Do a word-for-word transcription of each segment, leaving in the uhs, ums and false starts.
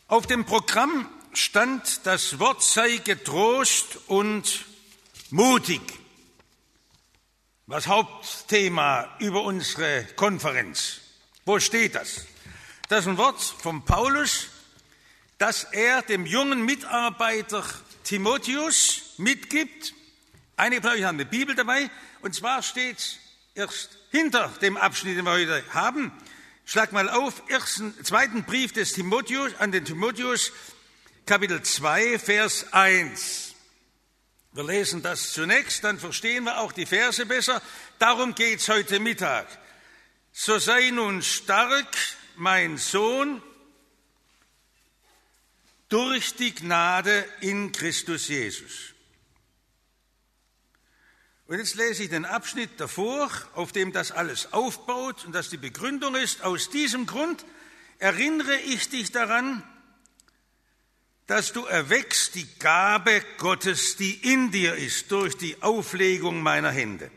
Auf dem Programm stand, das Wort sei getrost und mutig. Das Hauptthema über unsere Konferenz. Wo steht das? Das ist ein Wort von Paulus, das er dem jungen Mitarbeiter Timotheus mitgibt. Einige von euch haben eine Bibel dabei, und zwar steht es erst hinter dem Abschnitt, den wir heute haben. Schlag mal auf, ersten, zweiten Brief des Timotheus, an den Timotheus, Kapitel zwei, Vers eins. Wir lesen das zunächst, dann verstehen wir auch die Verse besser. Darum geht's heute Mittag. So sei nun stark, mein Sohn, durch die Gnade in Christus Jesus. Und jetzt lese ich den Abschnitt davor, auf dem das alles aufbaut und das die Begründung ist. Aus diesem Grund erinnere ich dich daran, dass du erweckst die Gabe Gottes, die in dir ist, durch die Auflegung meiner Hände.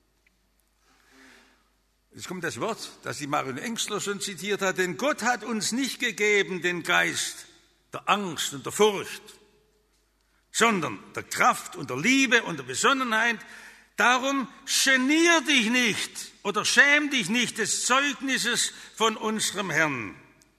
Jetzt kommt das Wort, das die Marion Engstler schon zitiert hat, denn Gott hat uns nicht gegeben den Geist der Angst und der Furcht, sondern der Kraft und der Liebe und der Besonnenheit. Darum genier dich nicht oder schäm dich nicht des Zeugnisses von unserem Herrn.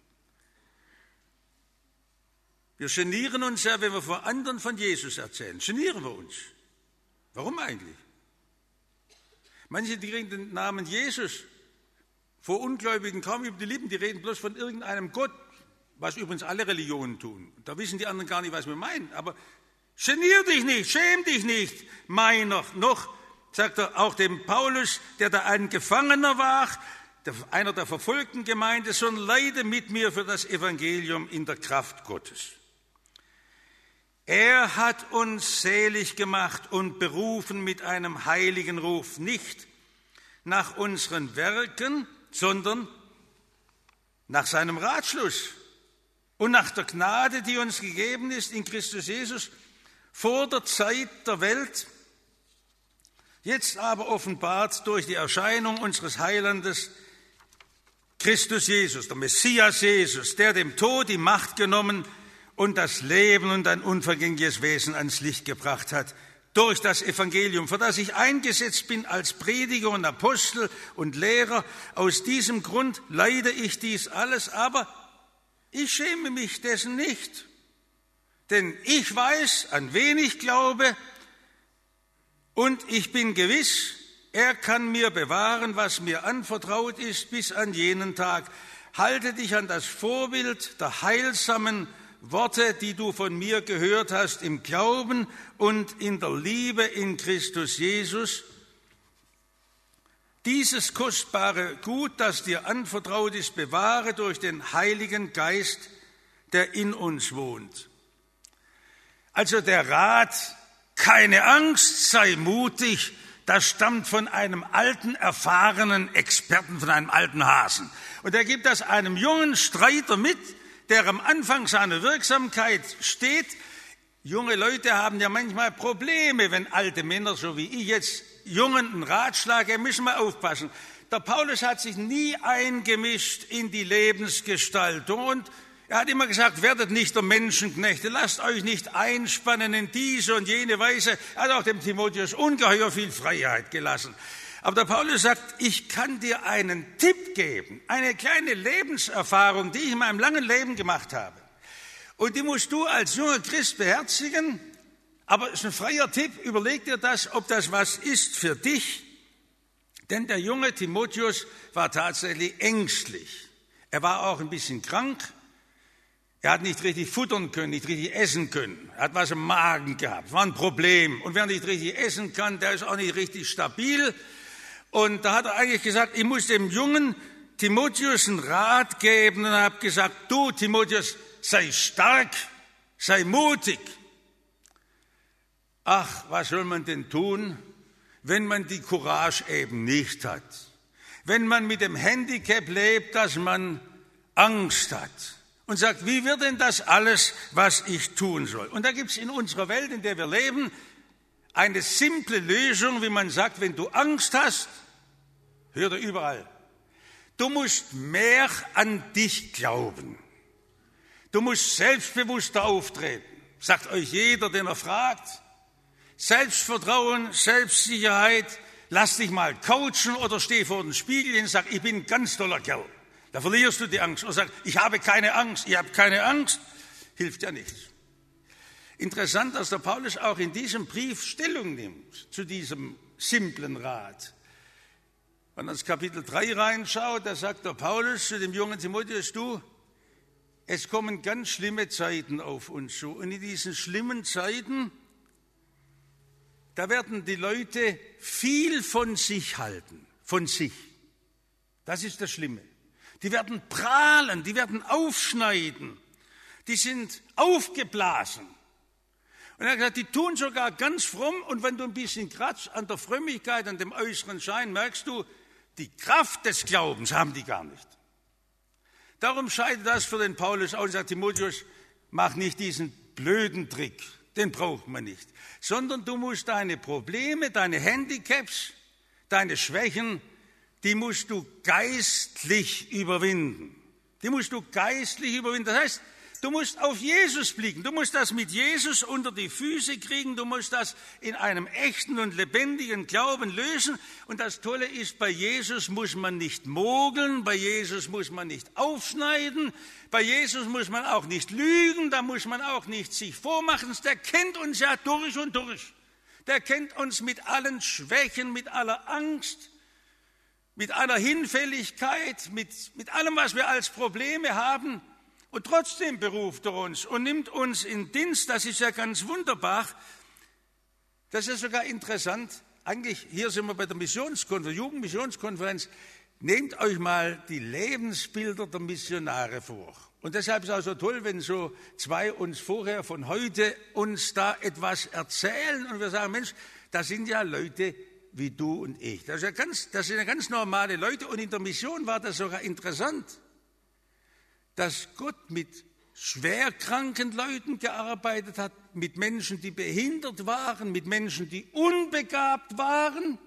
Wir genieren uns ja, wenn wir vor anderen von Jesus erzählen. Genieren wir uns. Warum eigentlich? Manche, die reden den Namen Jesus vor Ungläubigen kaum über die Lippen, die reden bloß von irgendeinem Gott, was übrigens alle Religionen tun. Da wissen die anderen gar nicht, was wir meinen. Aber genier dich nicht, schäm dich nicht, meiner, noch, sagt er auch dem Paulus, der da ein Gefangener war, der, einer der verfolgten Gemeinde, sondern leide mit mir für das Evangelium in der Kraft Gottes. Er hat uns selig gemacht und berufen mit einem heiligen Ruf, nicht nach unseren Werken, sondern nach seinem Ratschluss und nach der Gnade, die uns gegeben ist in Christus Jesus vor der Zeit der Welt, jetzt aber offenbart durch die Erscheinung unseres Heilandes Christus Jesus, der Messias Jesus, der dem Tod die Macht genommen und das Leben und ein unvergängliches Wesen ans Licht gebracht hat, durch das Evangelium, für das ich eingesetzt bin als Prediger und Apostel und Lehrer. Aus diesem Grund leide ich dies alles, aber ich schäme mich dessen nicht, denn ich weiß, an wen ich glaube, und ich bin gewiss, er kann mir bewahren, was mir anvertraut ist, bis an jenen Tag. Halte dich an das Vorbild der heilsamen Worte, die du von mir gehört hast, im Glauben und in der Liebe in Christus Jesus. Dieses kostbare Gut, das dir anvertraut ist, bewahre durch den Heiligen Geist, der in uns wohnt. Also der Rat, keine Angst, sei mutig, das stammt von einem alten, erfahrenen Experten, von einem alten Hasen. Und er gibt das einem jungen Streiter mit, der am Anfang seiner Wirksamkeit steht. Junge Leute haben ja manchmal Probleme, wenn alte Männer, so wie ich jetzt, Jungen einen Ratschlag geben, müssen wir aufpassen. Der Paulus hat sich nie eingemischt in die Lebensgestaltung und er hat immer gesagt, werdet nicht der Menschenknechte, lasst euch nicht einspannen in diese und jene Weise. Er hat auch dem Timotheus ungeheuer viel Freiheit gelassen. Aber der Paulus sagt, ich kann dir einen Tipp geben, eine kleine Lebenserfahrung, die ich in meinem langen Leben gemacht habe. Und die musst du als junger Christ beherzigen. Aber es ist ein freier Tipp, überleg dir das, ob das was ist für dich. Denn der junge Timotheus war tatsächlich ängstlich. Er war auch ein bisschen krank. Er hat nicht richtig futtern können, nicht richtig essen können. Er hat was im Magen gehabt. Das war ein Problem. Und wer nicht richtig essen kann, der ist auch nicht richtig stabil. Und da hat er eigentlich gesagt, ich muss dem jungen Timotheus einen Rat geben. Und er hat gesagt, du Timotheus, sei stark, sei mutig. Ach, was soll man denn tun, wenn man die Courage eben nicht hat? Wenn man mit dem Handicap lebt, dass man Angst hat und sagt, wie wird denn das alles, was ich tun soll? Und da gibt es in unserer Welt, in der wir leben, eine simple Lösung, wie man sagt, wenn du Angst hast, hör dir überall, du musst mehr an dich glauben. Du musst selbstbewusster auftreten, sagt euch jeder, den er fragt. Selbstvertrauen, Selbstsicherheit, lass dich mal coachen oder steh vor den Spiegel und sag, ich bin ein ganz toller Kerl. Da verlierst du die Angst. Oder sag, ich habe keine Angst, ich habe keine Angst. Hilft ja nichts. Interessant, dass der Paulus auch in diesem Brief Stellung nimmt zu diesem simplen Rat. Wenn man ins Kapitel drei reinschaut, da sagt der Paulus zu dem jungen Timotheus, du, es kommen ganz schlimme Zeiten auf uns zu. Und in diesen schlimmen Zeiten, da werden die Leute viel von sich halten, von sich. Das ist das Schlimme. Die werden prahlen, die werden aufschneiden, die sind aufgeblasen. Und er hat gesagt, die tun sogar ganz fromm und wenn du ein bisschen kratzt an der Frömmigkeit, an dem äußeren Schein, merkst du, die Kraft des Glaubens haben die gar nicht. Darum scheidet das für den Paulus aus und sagt, Timotheus, mach nicht diesen blöden Trick, den braucht man nicht, sondern du musst deine Probleme, deine Handicaps, deine Schwächen, die musst du geistlich überwinden. Die musst du geistlich überwinden. Das heißt, du musst auf Jesus blicken. Du musst das mit Jesus unter die Füße kriegen. Du musst das in einem echten und lebendigen Glauben lösen. Und das Tolle ist, bei Jesus muss man nicht mogeln. Bei Jesus muss man nicht aufschneiden. Bei Jesus muss man auch nicht lügen. Da muss man auch nicht sich vormachen. Der kennt uns ja durch und durch. Der kennt uns mit allen Schwächen, mit aller Angst, mit aller Hinfälligkeit, mit, mit allem, was wir als Probleme haben. Und trotzdem beruft er uns und nimmt uns in Dienst. Das ist ja ganz wunderbar. Das ist sogar interessant. Eigentlich, hier sind wir bei der Missionskonferenz, Jugendmissionskonferenz. Nehmt euch mal die Lebensbilder der Missionare vor. Und deshalb ist es auch so toll, wenn so zwei uns vorher von heute uns da etwas erzählen und wir sagen, Mensch, das sind ja Leute wie du und ich. Das, ist ja ganz, das sind ja ganz normale Leute. Und in der Mission war das sogar interessant, dass Gott mit schwerkranken Leuten gearbeitet hat, mit Menschen, die behindert waren, mit Menschen, die unbegabt waren.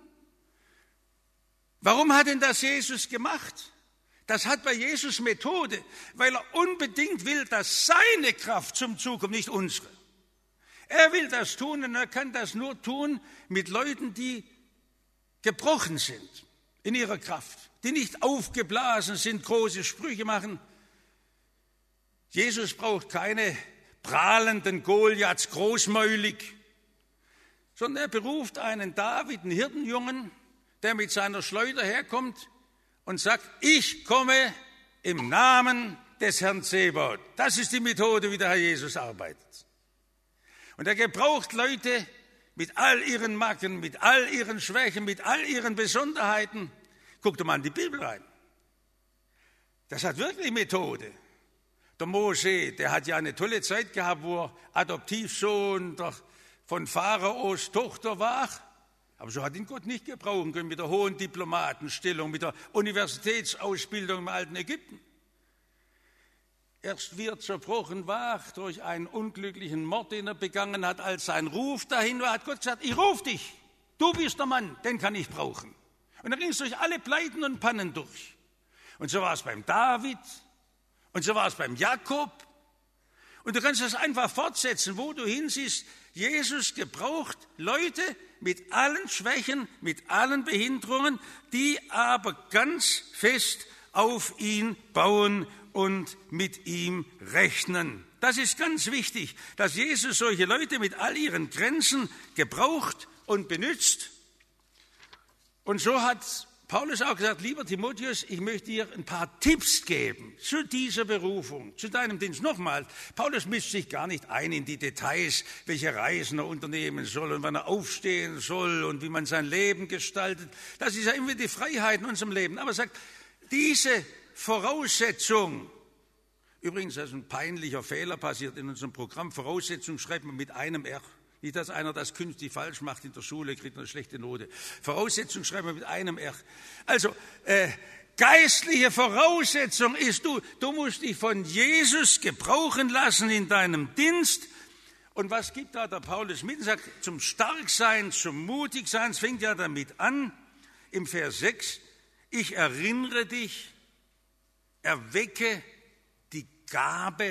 Warum hat denn das Jesus gemacht? Das hat bei Jesus Methode, weil er unbedingt will, dass seine Kraft zum Zug kommt, nicht unsere. Er will das tun und er kann das nur tun mit Leuten, die gebrochen sind in ihrer Kraft, die nicht aufgeblasen sind, große Sprüche machen. Jesus braucht keine prahlenden Goliaths, großmäulig, sondern er beruft einen David, einen Hirtenjungen, der mit seiner Schleuder herkommt und sagt, ich komme im Namen des Herrn Zebaoth. Das ist die Methode, wie der Herr Jesus arbeitet. Und er gebraucht Leute mit all ihren Macken, mit all ihren Schwächen, mit all ihren Besonderheiten. Guckt doch mal in die Bibel rein. Das hat wirklich Methode. Der Mose, der hat ja eine tolle Zeit gehabt, wo er Adoptivsohn von Pharaos Tochter war. Aber so hat ihn Gott nicht gebrauchen können mit der hohen Diplomatenstellung, mit der Universitätsausbildung im alten Ägypten. Erst wie er zerbrochen war durch einen unglücklichen Mord, den er begangen hat, als sein Ruf dahin war, hat Gott gesagt, ich rufe dich, du bist der Mann, den kann ich brauchen. Und dann ging es durch alle Pleiten und Pannen durch. Und so war es beim David und so war es beim Jakob. Und du kannst das einfach fortsetzen, wo du hinsiehst. Jesus gebraucht Leute mit allen Schwächen, mit allen Behinderungen, die aber ganz fest auf ihn bauen und mit ihm rechnen. Das ist ganz wichtig, dass Jesus solche Leute mit all ihren Grenzen gebraucht und benutzt. Und so hat Paulus auch gesagt, lieber Timotheus, ich möchte dir ein paar Tipps geben zu dieser Berufung, zu deinem Dienst. Nochmal, Paulus mischt sich gar nicht ein in die Details, welche Reisen er unternehmen soll und wann er aufstehen soll und wie man sein Leben gestaltet. Das ist ja immer die Freiheit in unserem Leben. Aber er sagt, diese Voraussetzung, übrigens, da ist ein peinlicher Fehler passiert in unserem Programm, Voraussetzung schreibt man mit einem R. Nicht, dass einer das künftig falsch macht in der Schule, kriegt eine schlechte Note. Voraussetzung schreiben wir mit einem R. Also, äh, geistliche Voraussetzung ist, du, du musst dich von Jesus gebrauchen lassen in deinem Dienst. Und was gibt da der Paulus mit? Er sagt, zum Starksein, zum Mutigsein, es fängt ja damit an, im Vers sechs, ich erinnere dich, erwecke die Gabe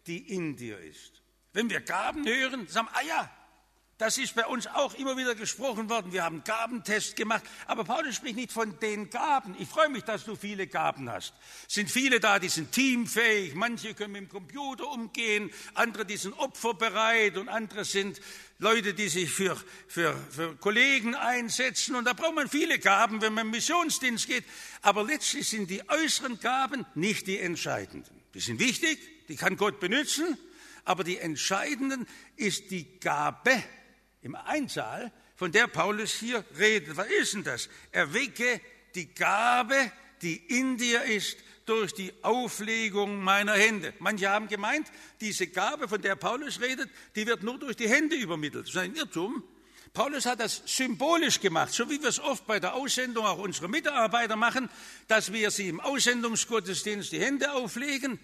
die in dir ist. Wenn wir Gaben hören, sagen wir, ah ja, das ist bei uns auch immer wieder gesprochen worden. Wir haben Gabentest gemacht. Aber Paulus spricht nicht von den Gaben. Ich freue mich, dass du viele Gaben hast. Es sind viele da, die sind teamfähig. Manche können mit dem Computer umgehen. Andere, die sind opferbereit. Und andere sind Leute, die sich für, für, für Kollegen einsetzen. Und da braucht man viele Gaben, wenn man im Missionsdienst geht. Aber letztlich sind die äußeren Gaben nicht die entscheidenden. Die sind wichtig, die kann Gott benutzen. Aber die entscheidenden ist die Gabe, im Einzahl, von der Paulus hier redet. Was ist denn das? Erwecke die Gabe, die in dir ist, durch die Auflegung meiner Hände. Manche haben gemeint, diese Gabe, von der Paulus redet, die wird nur durch die Hände übermittelt. Das ist ein Irrtum. Paulus hat das symbolisch gemacht, so wie wir es oft bei der Aussendung auch unsere Mitarbeiter machen, dass wir sie im Aussendungsgottesdienst die Hände auflegen.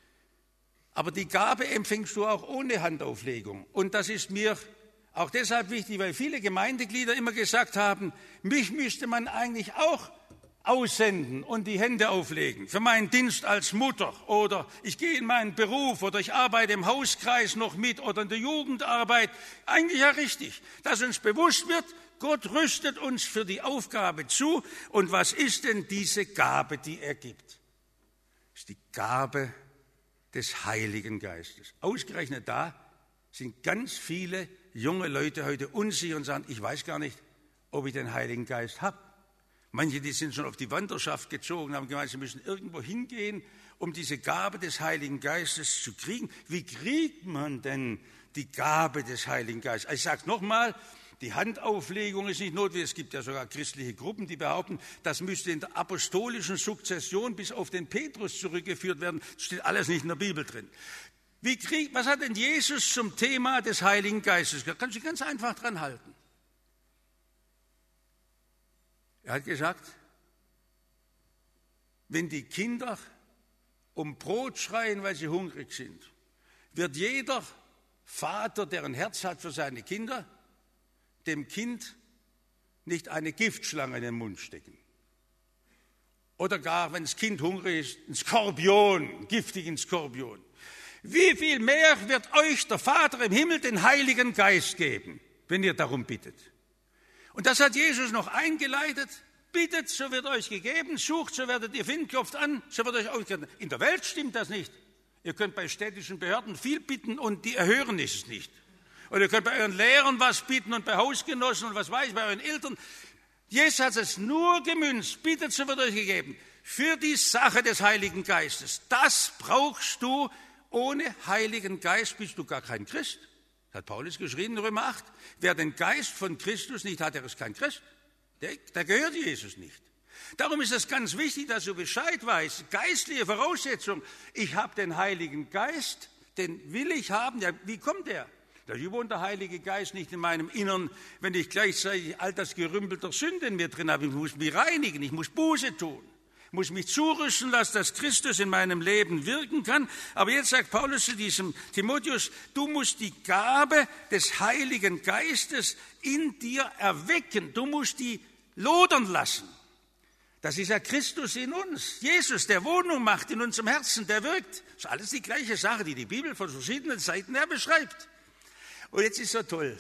Aber die Gabe empfängst du auch ohne Handauflegung. Und das ist mir auch deshalb wichtig, weil viele Gemeindeglieder immer gesagt haben, mich müsste man eigentlich auch aussenden und die Hände auflegen für meinen Dienst als Mutter oder ich gehe in meinen Beruf oder ich arbeite im Hauskreis noch mit oder in der Jugendarbeit. Eigentlich ja richtig, dass uns bewusst wird, Gott rüstet uns für die Aufgabe zu. Und was ist denn diese Gabe, die er gibt? Das ist die Gabe des Heiligen Geistes. Ausgerechnet da sind ganz viele junge Leute heute unsicher und sagen, ich weiß gar nicht, ob ich den Heiligen Geist habe. Manche, die sind schon auf die Wanderschaft gezogen, haben gemeint, sie müssen irgendwo hingehen, um diese Gabe des Heiligen Geistes zu kriegen. Wie kriegt man denn die Gabe des Heiligen Geistes? Ich sage es nochmal, die Handauflegung ist nicht notwendig. Es gibt ja sogar christliche Gruppen, die behaupten, das müsste in der apostolischen Sukzession bis auf den Petrus zurückgeführt werden. Das steht alles nicht in der Bibel drin. Wie kriegt, was hat denn Jesus zum Thema des Heiligen Geistes gesagt? Kannst du ganz einfach dran halten. Er hat gesagt, wenn die Kinder um Brot schreien, weil sie hungrig sind, wird jeder Vater, der ein Herz hat für seine Kinder, dem Kind nicht eine Giftschlange in den Mund stecken. Oder gar, wenn das Kind hungrig ist, ein Skorpion, einen giftigen Skorpion. Wie viel mehr wird euch der Vater im Himmel den Heiligen Geist geben, wenn ihr darum bittet? Und das hat Jesus noch eingeleitet. Bittet, so wird euch gegeben. Sucht, so werdet ihr finden. Klopft an, so wird euch ausgegeben. In der Welt stimmt das nicht. Ihr könnt bei städtischen Behörden viel bitten und die erhören es nicht. Oder ihr könnt bei euren Lehrern was bitten und bei Hausgenossen und was weiß ich, bei euren Eltern. Jesus hat es nur gemünzt. Bittet, so wird euch gegeben. Für die Sache des Heiligen Geistes. Das brauchst du. Ohne Heiligen Geist bist du gar kein Christ. Das hat Paulus geschrieben in Römer acht. Wer den Geist von Christus nicht hat, der ist kein Christ. Der, der gehört Jesus nicht. Darum ist es ganz wichtig, dass du Bescheid weißt. Geistliche Voraussetzung. Ich habe den Heiligen Geist, den will ich haben. Ja, wie kommt der? Da wohnt der Heilige Geist nicht in meinem Innern, wenn ich gleichzeitig all das Gerümpel der Sünde in mir drin habe. Ich muss mich reinigen, ich muss Buße tun. Ich muss mich zurüsten lassen, dass Christus in meinem Leben wirken kann. Aber jetzt sagt Paulus zu diesem Timotheus, du musst die Gabe des Heiligen Geistes in dir erwecken. Du musst die lodern lassen. Das ist ja Christus in uns. Jesus, der Wohnung macht in unserem Herzen, der wirkt. Das ist alles die gleiche Sache, die die Bibel von verschiedenen Seiten her beschreibt. Und jetzt ist so toll.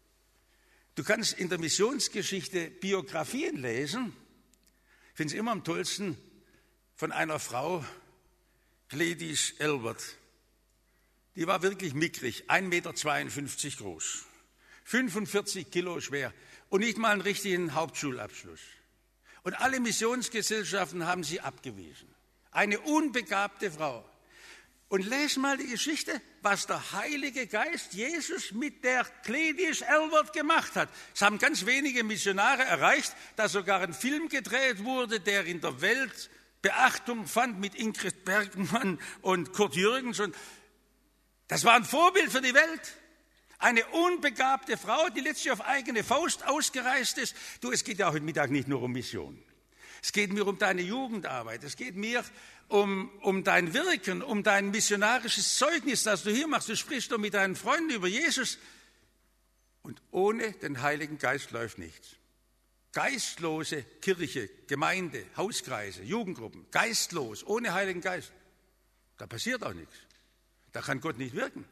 Du kannst in der Missionsgeschichte Biografien lesen. Ich finde es immer am tollsten von einer Frau, Gladys Elbert. Die war wirklich mickrig, ein Meter zweiundfünfzig groß, fünfundvierzig Kilo schwer und nicht mal einen richtigen Hauptschulabschluss. Und alle Missionsgesellschaften haben sie abgewiesen. Eine unbegabte Frau. Und lese mal die Geschichte, was der Heilige Geist Jesus mit der Gladys Elbert gemacht hat. Es haben ganz wenige Missionare erreicht, dass sogar ein Film gedreht wurde, der in der Welt Beachtung fand mit Ingrid Bergmann und Kurt Jürgens. Das war ein Vorbild für die Welt. Eine unbegabte Frau, die letztlich auf eigene Faust ausgereist ist. Du, es geht ja heute Mittag nicht nur um Mission. Es geht mir um deine Jugendarbeit. Es geht mir um, um dein Wirken, um dein missionarisches Zeugnis, das du hier machst. Du sprichst doch mit deinen Freunden über Jesus. Und ohne den Heiligen Geist läuft nichts. Geistlose Kirche, Gemeinde, Hauskreise, Jugendgruppen, geistlos, ohne Heiligen Geist, da passiert auch nichts. Da kann Gott nicht wirken.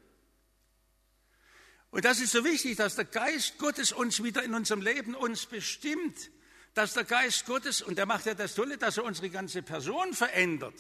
Und das ist so wichtig, dass der Geist Gottes uns wieder in unserem Leben uns bestimmt. Dass der Geist Gottes, und der macht ja das Tolle, dass er unsere ganze Person verändert.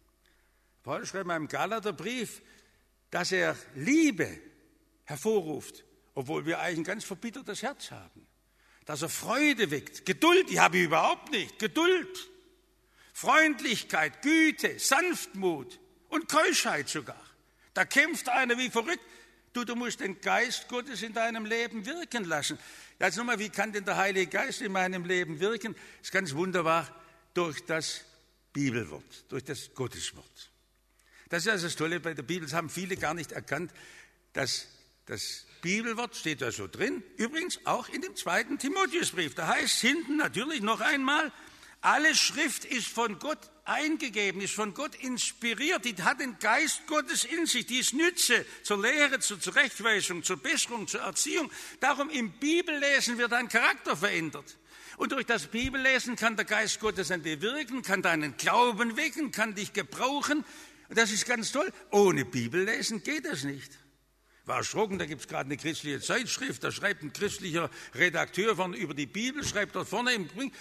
Paulus schreibt mal im Galaterbrief, dass er Liebe hervorruft, obwohl wir eigentlich ein ganz verbittertes Herz haben. Dass er Freude weckt, Geduld, die habe ich überhaupt nicht, Geduld, Freundlichkeit, Güte, Sanftmut und Keuschheit sogar. Da kämpft einer wie verrückt. Du, du musst den Geist Gottes in deinem Leben wirken lassen. Jetzt nochmal, wie kann denn der Heilige Geist in meinem Leben wirken? Das ist ganz wunderbar, durch das Bibelwort, durch das Gotteswort. Das ist also das Tolle bei der Bibel, das haben viele gar nicht erkannt, dass das Bibelwort steht da so drin, übrigens auch in dem zweiten Timotheusbrief. Da heißt hinten natürlich noch einmal, alle Schrift ist von Gott eingegeben, ist von Gott inspiriert, die hat den Geist Gottes in sich, die ist Nütze zur Lehre, zur Zurechtweisung, zur Besserung, zur Erziehung. Darum im Bibellesen wird dein Charakter verändert. Und durch das Bibellesen kann der Geist Gottes an dir wirken, kann deinen Glauben wecken, kann dich gebrauchen. Und das ist ganz toll. Ohne Bibellesen geht das nicht. War erschrocken, da gibt es gerade eine christliche Zeitschrift, da schreibt ein christlicher Redakteur von, über die Bibel, schreibt dort vorne im Ring,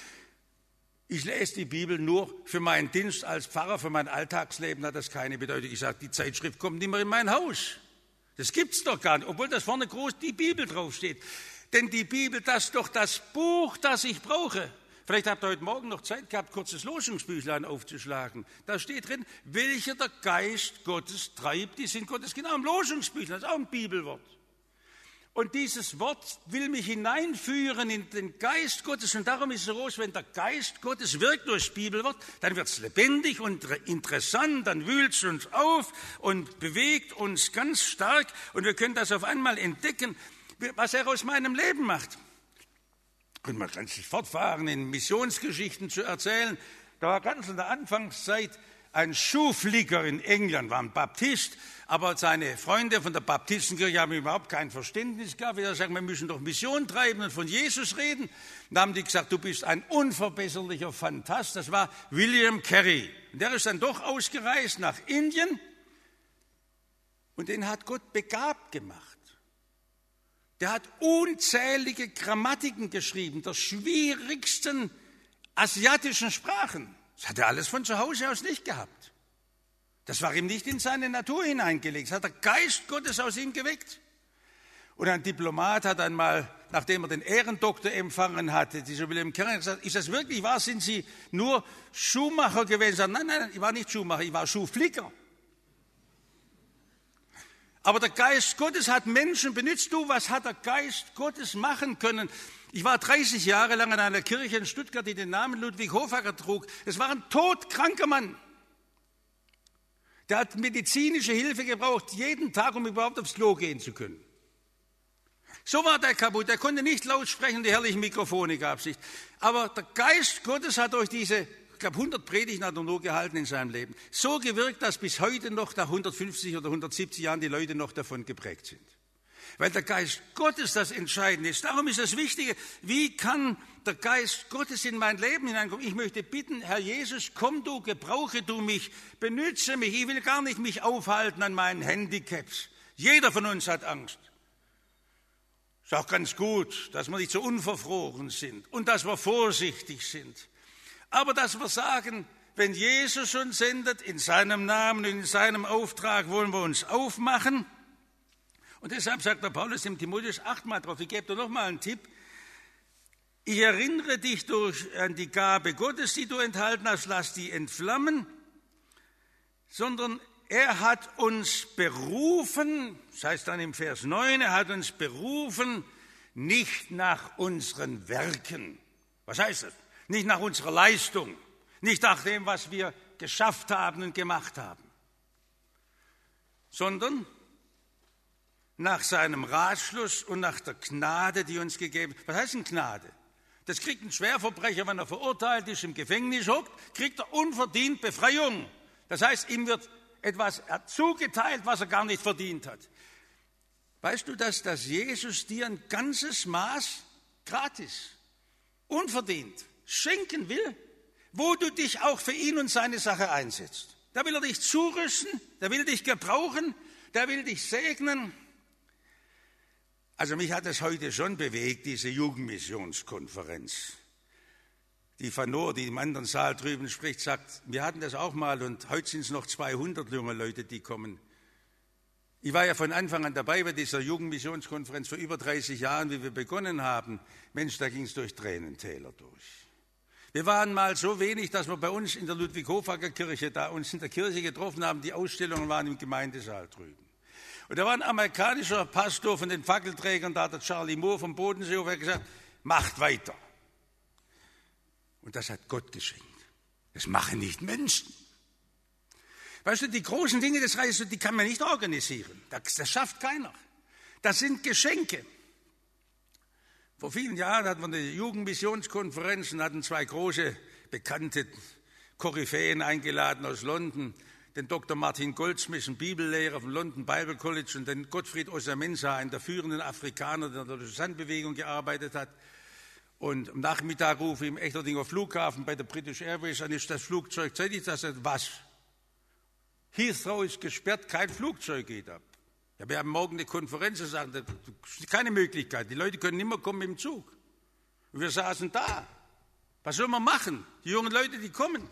ich lese die Bibel nur für meinen Dienst als Pfarrer, für mein Alltagsleben hat das keine Bedeutung. Ich sage, die Zeitschrift kommt nicht mehr in mein Haus. Das gibt's doch gar nicht, obwohl das vorne groß die Bibel draufsteht. Denn die Bibel, das ist doch das Buch, das ich brauche. Vielleicht habt ihr heute Morgen noch Zeit gehabt, kurzes Losungsbüchlein aufzuschlagen. Da steht drin, welcher der Geist Gottes treibt, die sind Gottes genau im Losungsbüchlein, das ist auch ein Bibelwort. Und dieses Wort will mich hineinführen in den Geist Gottes. Und darum ist es so groß, wenn der Geist Gottes wirkt durchs Bibelwort, dann wird es lebendig und interessant, dann wühlt es uns auf und bewegt uns ganz stark. Und wir können das auf einmal entdecken, was er aus meinem Leben macht. Und man kann sich fortfahren, in Missionsgeschichten zu erzählen. Da war ganz in der Anfangszeit ein Schuhflicker in England, war ein Baptist, aber seine Freunde von der Baptistenkirche haben überhaupt kein Verständnis gehabt. Wir sagen, wir müssen doch Mission treiben und von Jesus reden. Und da haben die gesagt, du bist ein unverbesserlicher Phantast. Das war William Carey. Und der ist dann doch ausgereist nach Indien und den hat Gott begabt gemacht. Der hat unzählige Grammatiken geschrieben, der schwierigsten asiatischen Sprachen. Das hat er alles von zu Hause aus nicht gehabt. Das war ihm nicht in seine Natur hineingelegt. Das hat der Geist Gottes aus ihm geweckt. Und ein Diplomat hat einmal, nachdem er den Ehrendoktor empfangen hatte, dieser William Carey, gesagt, ist das wirklich wahr? Sind Sie nur Schuhmacher gewesen? Sagt, nein, nein, ich war nicht Schuhmacher, ich war Schuhflicker. Aber der Geist Gottes hat Menschen benutzt. Du, was hat der Geist Gottes machen können? Ich war dreißig Jahre lang in einer Kirche in Stuttgart, die den Namen Ludwig Hofacker trug. Es war ein todkranker Mann. Der hat medizinische Hilfe gebraucht, jeden Tag, um überhaupt aufs Klo gehen zu können. So war der kaputt. Der konnte nicht laut sprechen, die herrlichen Mikrofone gab es nicht. Aber der Geist Gottes hat durch diese, ich glaube, hundert Predigten hat er nur gehalten in seinem Leben, so gewirkt, dass bis heute noch nach hundertfünfzig oder hundertsiebzig Jahren die Leute noch davon geprägt sind. Weil der Geist Gottes das Entscheidende ist. Darum ist das Wichtige, wie kann der Geist Gottes in mein Leben hineinkommen? Ich möchte bitten, Herr Jesus, komm du, gebrauche du mich, benütze mich. Ich will gar nicht mich aufhalten an meinen Handicaps. Jeder von uns hat Angst. Ist auch ganz gut, dass wir nicht so unverfroren sind und dass wir vorsichtig sind. Aber dass wir sagen, wenn Jesus uns sendet, in seinem Namen und in seinem Auftrag wollen wir uns aufmachen. Und deshalb sagt der Paulus dem Timotheus, acht mal drauf, ich gebe dir noch mal einen Tipp. Ich erinnere dich durch, an die Gabe Gottes, die du enthalten hast, lass die entflammen, sondern er hat uns berufen, das heißt dann im Vers neun, er hat uns berufen, nicht nach unseren Werken. Was heißt das? Nicht nach unserer Leistung, nicht nach dem, was wir geschafft haben und gemacht haben, sondern nach seinem Ratschluss und nach der Gnade, die uns gegeben ist. Was heißt denn Gnade? Das kriegt ein Schwerverbrecher, wenn er verurteilt ist, im Gefängnis hockt, kriegt er unverdient Befreiung. Das heißt, ihm wird etwas zugeteilt, was er gar nicht verdient hat. Weißt du, dass, dass Jesus dir ein ganzes Maß gratis, unverdient schenken will, wo du dich auch für ihn und seine Sache einsetzt? Da will er dich zurüsten, der will dich gebrauchen, der will dich segnen. Also mich hat es heute schon bewegt, diese Jugendmissionskonferenz. Die Fanor, die im anderen Saal drüben spricht, sagt, wir hatten das auch mal und heute sind es noch zweihundert junge Leute, die kommen. Ich war ja von Anfang an dabei bei dieser Jugendmissionskonferenz vor über dreißig Jahren, wie wir begonnen haben. Mensch, da ging es durch Tränentäler durch. Wir waren mal so wenig, dass wir bei uns in der Ludwig-Hofacker Kirche, da uns in der Kirche getroffen haben, die Ausstellungen waren im Gemeindesaal drüben. Und da war ein amerikanischer Pastor von den Fackelträgern, da der Charlie Moore vom Bodensee, der gesagt, macht weiter. Und das hat Gott geschenkt. Das machen nicht Menschen. Weißt du, die großen Dinge des Reiches, die kann man nicht organisieren. Das, das schafft keiner. Das sind Geschenke. Vor vielen Jahren hatten wir eine Jugendmissionskonferenz und hatten zwei große, bekannte Koryphäen eingeladen aus London. Den Doktor Martin Goldsmith, ein Bibellehrer vom London Bible College, und den Gottfried Osamensa, einen der führenden Afrikaner, der in der Susanne-Bewegung gearbeitet hat. Und am Nachmittag rufe ich im Echterdinger Flughafen bei der British Airways an, ist das Flugzeug zeitig? Da sagt, was? Heathrow ist gesperrt, kein Flugzeug geht ab. Ja, wir haben morgen eine Konferenz, und sagen, das ist keine Möglichkeit, die Leute können nicht mehr kommen im Zug. Und wir saßen da. Was sollen wir machen? Die jungen Leute, die kommen.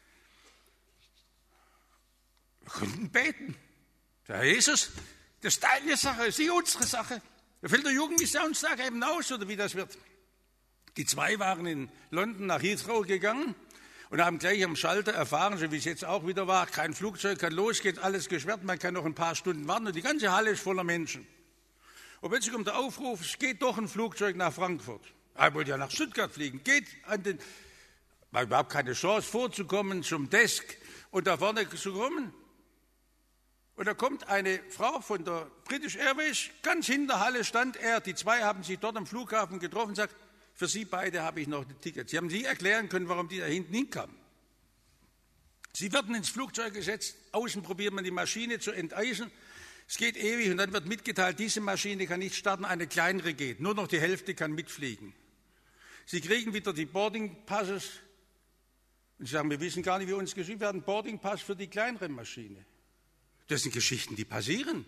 Wir konnten beten. Herr Jesus, das ist deine Sache, das ist nicht unsere Sache. Da fällt der Jugendmissionstag eben aus, oder wie das wird. Die zwei waren in London nach Heathrow gegangen und haben gleich am Schalter erfahren, so wie es jetzt auch wieder war, kein Flugzeug kann losgehen, alles gesperrt, man kann noch ein paar Stunden warten und die ganze Halle ist voller Menschen. Und plötzlich kommt der Aufruf, es geht doch ein Flugzeug nach Frankfurt. Er wollte ja nach Stuttgart fliegen, geht an den, war überhaupt keine Chance vorzukommen zum Desk und da vorne zu kommen. Und da kommt eine Frau von der British Airways, ganz hinter der Halle stand er, die zwei haben sich dort am Flughafen getroffen und sagt, für Sie beide habe ich noch ein Ticket. Sie haben nie erklären können, warum die da hinten hinkamen. Sie werden ins Flugzeug gesetzt, außen probiert man die Maschine zu enteisen, es geht ewig und dann wird mitgeteilt, diese Maschine kann nicht starten, eine kleinere geht, nur noch die Hälfte kann mitfliegen. Sie kriegen wieder die Boarding Passes und Sie sagen, wir wissen gar nicht, wie uns geschieht, wir haben einen Boarding Pass für die kleinere Maschine. Das sind Geschichten, die passieren.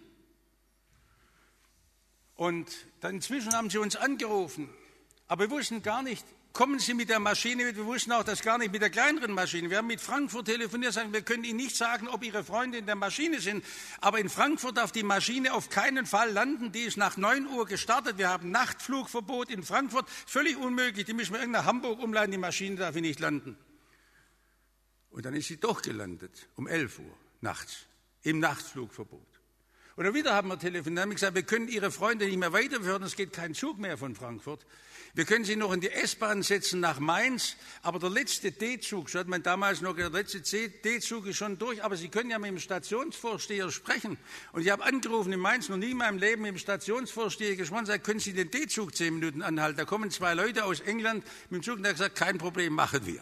Und dann inzwischen haben sie uns angerufen, aber wir wussten gar nicht, kommen Sie mit der Maschine mit, wir wussten auch das gar nicht mit der kleineren Maschine. Wir haben mit Frankfurt telefoniert, sagen, wir können Ihnen nicht sagen, ob Ihre Freunde in der Maschine sind, aber in Frankfurt darf die Maschine auf keinen Fall landen, die ist nach neun Uhr gestartet, wir haben Nachtflugverbot in Frankfurt, völlig unmöglich, die müssen wir irgend nach Hamburg umleiten, die Maschine darf hier nicht landen. Und dann ist sie doch gelandet, um elf Uhr nachts. Im Nachtflugverbot. Oder wieder haben wir telefoniert, haben gesagt, wir können Ihre Freunde nicht mehr weiterführen, es geht kein Zug mehr von Frankfurt. Wir können Sie noch in die S-Bahn setzen nach Mainz, aber der letzte D-Zug, so hat man damals noch gesagt, der letzte D-Zug ist schon durch, aber Sie können ja mit dem Stationsvorsteher sprechen. Und ich habe angerufen in Mainz, noch nie in meinem Leben mit dem Stationsvorsteher gesprochen, sagt, können Sie den D-Zug zehn Minuten anhalten? Da kommen zwei Leute aus England mit dem Zug und der hat gesagt, kein Problem, machen wir.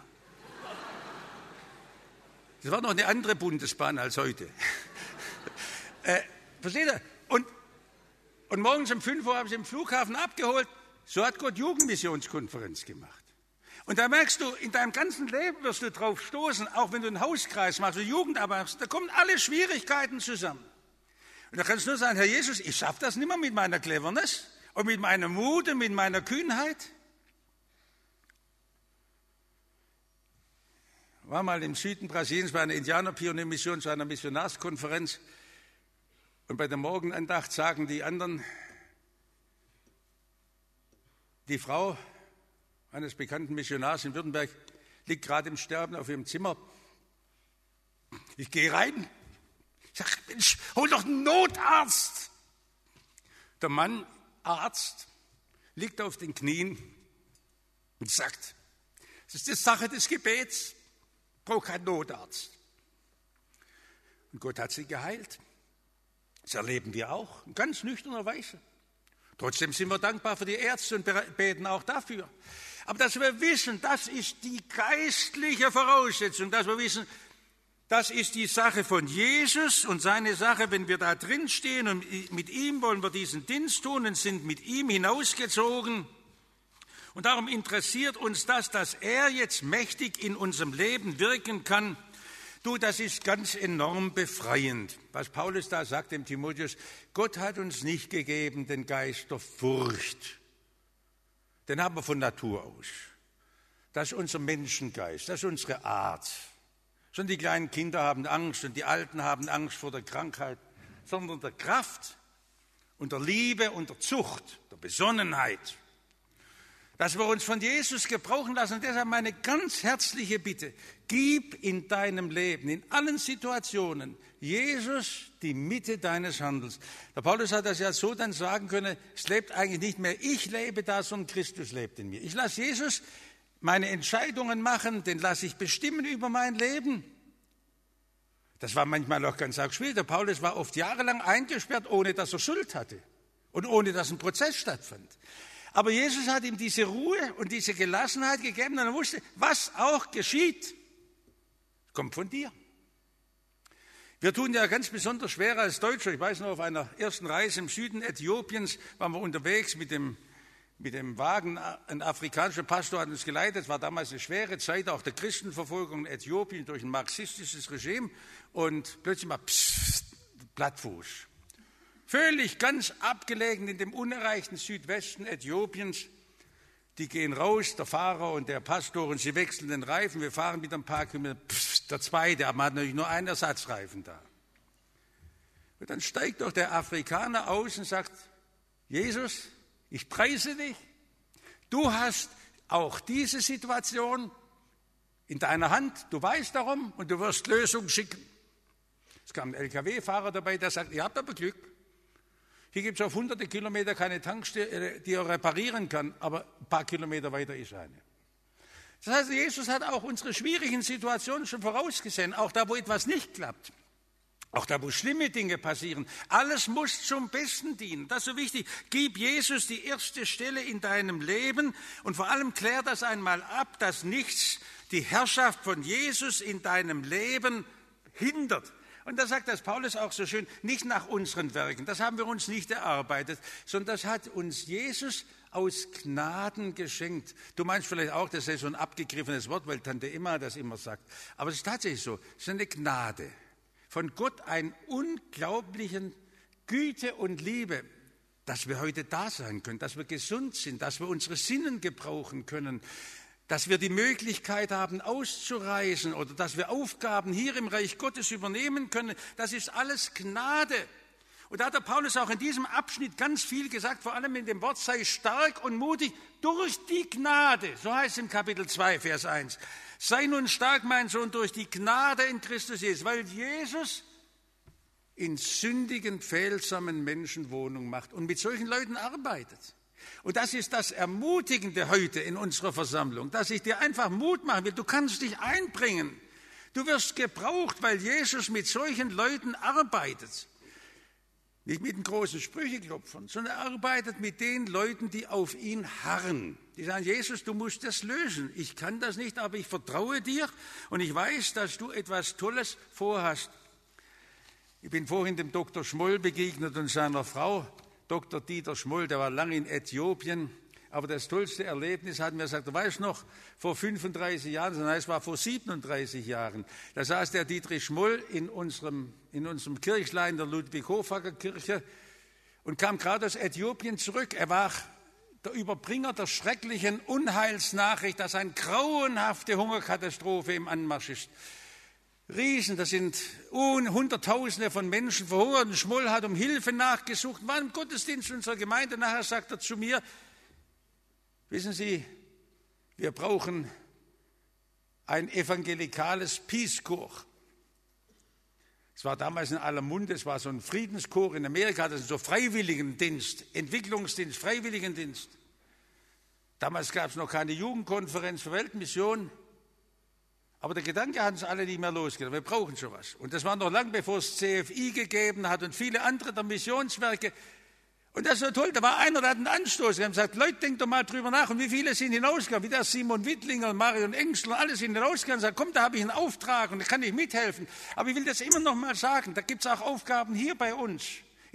Das war noch eine andere Bundesbahn als heute. äh, versteht ihr? Und, und morgens um fünf Uhr haben sie im Flughafen abgeholt. So hat Gott Jugendmissionskonferenz gemacht. Und da merkst du, in deinem ganzen Leben wirst du drauf stoßen, auch wenn du einen Hauskreis machst, oder Jugendarbeit machst, da kommen alle Schwierigkeiten zusammen. Und da kannst du nur sagen, Herr Jesus, ich schaffe das nicht mehr mit meiner Cleverness und mit meinem Mut und mit meiner Kühnheit. Ich war mal im Süden Brasiliens bei einer Indianerpioniermission, zu einer Missionarskonferenz. Und bei der Morgenandacht sagen die anderen, die Frau eines bekannten Missionars in Württemberg liegt gerade im Sterben auf ihrem Zimmer. Ich gehe rein. Ich sage, Mensch, hol doch einen Notarzt. Der Mann, Arzt, liegt auf den Knien und sagt, das ist die Sache des Gebets. Braucht keinen Notarzt. Und Gott hat sie geheilt. Das erleben wir auch, in ganz nüchterner Weise. Trotzdem sind wir dankbar für die Ärzte und beten auch dafür. Aber dass wir wissen, das ist die geistliche Voraussetzung, dass wir wissen, das ist die Sache von Jesus und seine Sache, wenn wir da drin stehen und mit ihm wollen wir diesen Dienst tun und sind mit ihm hinausgezogen. Und darum interessiert uns das, dass er jetzt mächtig in unserem Leben wirken kann Du, das ist ganz enorm befreiend, was Paulus da sagt dem Timotheus. Gott hat uns nicht gegeben den Geist der Furcht. Den haben wir von Natur aus. Das ist unser Menschengeist, das ist unsere Art. Schon die kleinen Kinder haben Angst und die Alten haben Angst vor der Krankheit, sondern der Kraft und der Liebe und der Zucht, der Besonnenheit. Dass wir uns von Jesus gebrauchen lassen. Und deshalb meine ganz herzliche Bitte, gib in deinem Leben, in allen Situationen, Jesus die Mitte deines Handelns. Der Paulus hat das ja so dann sagen können, es lebt eigentlich nicht mehr ich lebe da, sondern Christus lebt in mir. Ich lasse Jesus meine Entscheidungen machen, den lasse ich bestimmen über mein Leben. Das war manchmal auch ganz arg schwierig. Der Paulus war oft jahrelang eingesperrt, ohne dass er Schuld hatte und ohne dass ein Prozess stattfand. Aber Jesus hat ihm diese Ruhe und diese Gelassenheit gegeben und er wusste, was auch geschieht, kommt von dir. Wir tun ja ganz besonders schwer als Deutsche. Ich weiß noch, auf einer ersten Reise im Süden Äthiopiens waren wir unterwegs mit dem, mit dem Wagen. Ein afrikanischer Pastor hat uns geleitet. Es war damals eine schwere Zeit, auch der Christenverfolgung in Äthiopien durch ein marxistisches Regime. Und plötzlich mal pssst, Plattfuß. Völlig ganz abgelegen in dem unerreichten Südwesten Äthiopiens. Die gehen raus, der Fahrer und der Pastor, und sie wechseln den Reifen. Wir fahren wieder ein paar Kilometer, pfft, der zweite, aber man hat natürlich nur einen Ersatzreifen da. Und dann steigt doch der Afrikaner aus und sagt, Jesus, ich preise dich. Du hast auch diese Situation in deiner Hand, du weißt darum und du wirst Lösungen schicken. Es kam ein L K W-Fahrer dabei, der sagt, ihr habt aber Glück. Hier gibt es auf hunderte Kilometer keine Tankstelle, die er reparieren kann, aber ein paar Kilometer weiter ist eine. Das heißt, Jesus hat auch unsere schwierigen Situationen schon vorausgesehen, auch da, wo etwas nicht klappt, auch da, wo schlimme Dinge passieren. Alles muss zum Besten dienen. Das ist so wichtig. Gib Jesus die erste Stelle in deinem Leben und vor allem klär das einmal ab, dass nichts die Herrschaft von Jesus in deinem Leben hindert. Und da sagt das Paulus auch so schön, nicht nach unseren Werken, das haben wir uns nicht erarbeitet, sondern das hat uns Jesus aus Gnaden geschenkt. Du meinst vielleicht auch, das ist so ein abgegriffenes Wort, weil Tante Emma das immer sagt. Aber es ist tatsächlich so, es ist eine Gnade. Von Gott einen unglaublichen Güte und Liebe, dass wir heute da sein können, dass wir gesund sind, dass wir unsere Sinnen gebrauchen können, dass wir die Möglichkeit haben, auszureisen oder dass wir Aufgaben hier im Reich Gottes übernehmen können. Das ist alles Gnade. Und da hat der Paulus auch in diesem Abschnitt ganz viel gesagt, vor allem in dem Wort, sei stark und mutig durch die Gnade. So heißt es im Kapitel zwei, Vers eins. Sei nun stark, mein Sohn, durch die Gnade in Christus Jesus, weil Jesus in sündigen, fehlsamen Menschen Wohnung macht und mit solchen Leuten arbeitet. Und das ist das Ermutigende heute in unserer Versammlung, dass ich dir einfach Mut machen will. Du kannst dich einbringen. Du wirst gebraucht, weil Jesus mit solchen Leuten arbeitet. Nicht mit den großen Sprücheklopfern, sondern er arbeitet mit den Leuten, die auf ihn harren. Die sagen, Jesus, du musst das lösen. Ich kann das nicht, aber ich vertraue dir und ich weiß, dass du etwas Tolles vorhast. Ich bin vorhin dem Doktor Schmoll begegnet und seiner Frau. Doktor Dieter Schmoll, der war lange in Äthiopien, aber das tollste Erlebnis hat mir gesagt, du weißt noch, vor fünfunddreißig Jahren, nein, es war vor siebenunddreißig Jahren, da saß der Dietrich Schmoll in unserem, in unserem Kirchlein der Ludwig-Hofacker-Kirche und kam gerade aus Äthiopien zurück. Er war der Überbringer der schrecklichen Unheilsnachricht, dass eine grauenhafte Hungerkatastrophe im Anmarsch ist. Riesen, das sind Hunderttausende von Menschen verhungert. Und Schmoll hat um Hilfe nachgesucht, war im Gottesdienst unserer Gemeinde. Nachher sagt er zu mir, wissen Sie, wir brauchen ein evangelikales Peace Corps. Es war damals in aller Munde, es war so ein Friedenschor in Amerika, das ist so Freiwilligendienst, Entwicklungsdienst, Freiwilligendienst. Damals gab es noch keine Jugendkonferenz für Weltmission. Aber der Gedanke hat uns alle nicht mehr losgelassen. Wir brauchen sowas. Und das war noch lang, bevor es C F I gegeben hat und viele andere der Missionswerke. Und das ist so toll. Da war einer, der hat einen Anstoß. Er hat gesagt, Leute, denkt doch mal drüber nach. Und wie viele sind hinausgegangen? Wie der Simon Wittlinger und Marion Engstler, alle sind hinausgegangen und sagen, komm, da habe ich einen Auftrag und da kann ich mithelfen. Aber ich will das immer noch mal sagen. Da gibt es auch Aufgaben hier bei uns.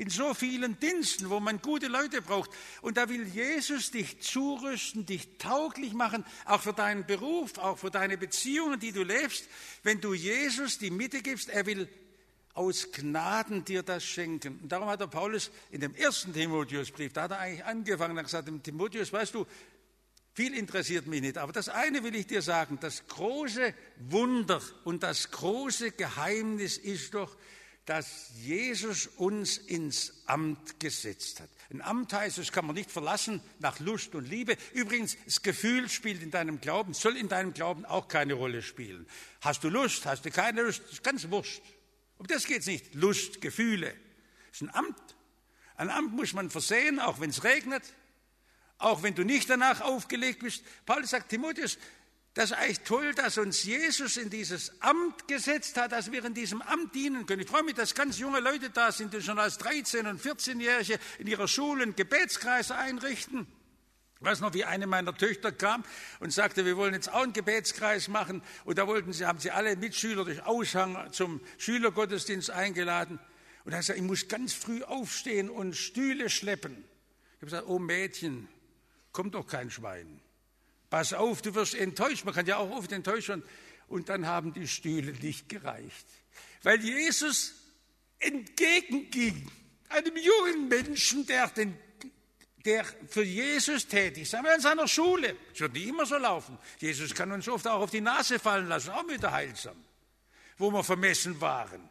in so vielen Diensten, wo man gute Leute braucht. Und da will Jesus dich zurüsten, dich tauglich machen, auch für deinen Beruf, auch für deine Beziehungen, die du lebst. Wenn du Jesus die Mitte gibst, er will aus Gnaden dir das schenken. Und darum hat der Paulus in dem ersten Timotheusbrief, da hat er eigentlich angefangen, er hat gesagt, dem Timotheus, weißt du, viel interessiert mich nicht, aber das eine will ich dir sagen, das große Wunder und das große Geheimnis ist doch, dass Jesus uns ins Amt gesetzt hat. Ein Amt heißt, das kann man nicht verlassen nach Lust und Liebe. Übrigens, das Gefühl spielt in deinem Glauben, soll in deinem Glauben auch keine Rolle spielen. Hast du Lust, hast du keine Lust, das ist ganz wurscht. Um das geht es nicht. Lust, Gefühle. Das ist ein Amt. Ein Amt muss man versehen, auch wenn es regnet, auch wenn du nicht danach aufgelegt bist. Paulus sagt, Timotheus, das ist eigentlich toll, dass uns Jesus in dieses Amt gesetzt hat, dass wir in diesem Amt dienen können. Ich freue mich, dass ganz junge Leute da sind, die schon als dreizehn- und vierzehnjährige in ihrer Schule einen Gebetskreis einrichten. Ich weiß noch, wie eine meiner Töchter kam und sagte, wir wollen jetzt auch einen Gebetskreis machen. Und da wollten sie, haben sie alle Mitschüler durch Aushang zum Schülergottesdienst eingeladen. Und da hat sie gesagt, ich muss ganz früh aufstehen und Stühle schleppen. Ich habe gesagt, oh Mädchen, kommt doch kein Schwein. Pass auf, du wirst enttäuscht. Man kann ja auch oft enttäuschen. Und dann haben die Stühle nicht gereicht. Weil Jesus entgegenging einem jungen Menschen, der, den, der für Jesus tätig ist. In seiner Schule. Es wird nicht immer so laufen. Jesus kann uns oft auch auf die Nase fallen lassen, auch wieder heilsam. Wo wir vermessen waren.